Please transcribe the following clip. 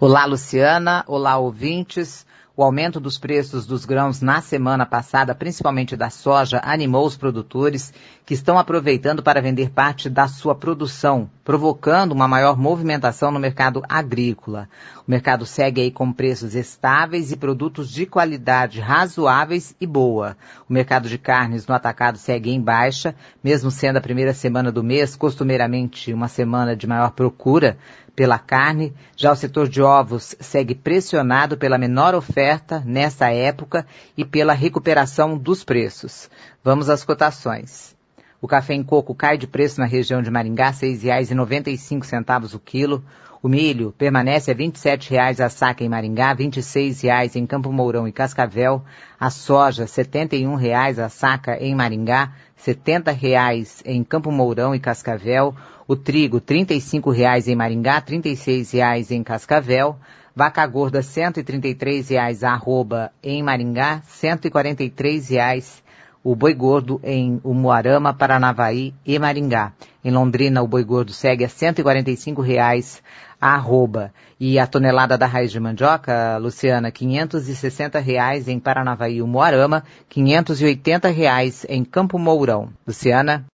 Olá, Luciana. Olá, ouvintes. O aumento dos preços dos grãos na semana passada, principalmente da soja, animou os produtores que estão aproveitando para vender parte da sua produção, provocando uma maior movimentação no mercado agrícola. O mercado segue aí com preços estáveis e produtos de qualidade razoáveis e boa. O mercado de carnes no atacado segue em baixa, mesmo sendo a primeira semana do mês, costumeiramente uma semana de maior procura pela carne. Já o setor de ovos segue pressionado pela menor oferta nessa época e pela recuperação dos preços. Vamos às cotações. O café em coco cai de preço na região de Maringá, R$ 6,95 o quilo. O milho permanece a R$ 27,00 a saca em Maringá, R$ 26,00 em Campo Mourão e Cascavel. A soja, R$ 71,00 a saca em Maringá, R$ 70,00 em Campo Mourão e Cascavel. O trigo, R$ 35,00 em Maringá, R$ 36,00 em Cascavel. Vaca gorda, R$ 133,00 a arroba em Maringá, R$ 143,00 o boi gordo em Umuarama, Paranavaí e Maringá. Em Londrina, o boi gordo segue a R$ 145,00 a arroba. E a tonelada da raiz de mandioca, Luciana, R$ 560,00 em Paranavaí e Umuarama, R$ 580,00 em Campo Mourão. Luciana?